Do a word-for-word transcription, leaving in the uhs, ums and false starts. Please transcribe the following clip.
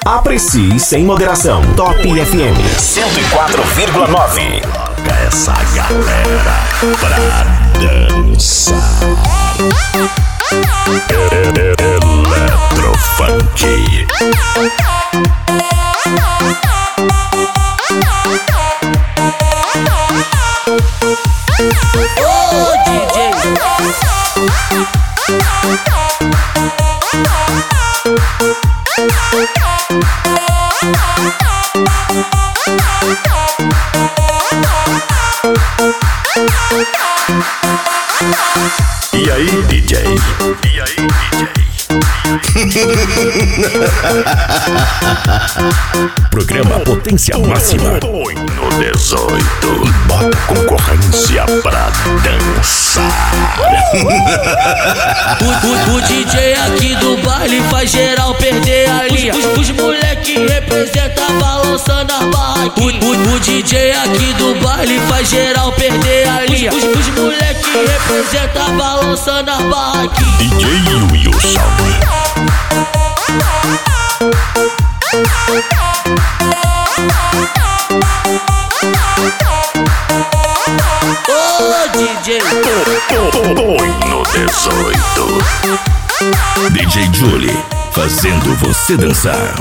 Aprecie sem moderação. Top F M cento e quatro vírgula nove. Coloca essa galera pra dançar. Eletrofunk. Ô D J, E aí, D J? E aí, D J? Programa Potência Máxima. Põe no dezoito e bota concorrência pra dançar. o, o, o D J aqui do baile faz geral perder a linha. Os, os, os moleque representa balançando a barraquinha. O, o, o D J aqui do baile faz geral perder a linha. Os, os, os moleque representa balançando a barraquinha. D J Wilson. Ô D J, Põe no dezoito. D J Julie, fazendo você dançar.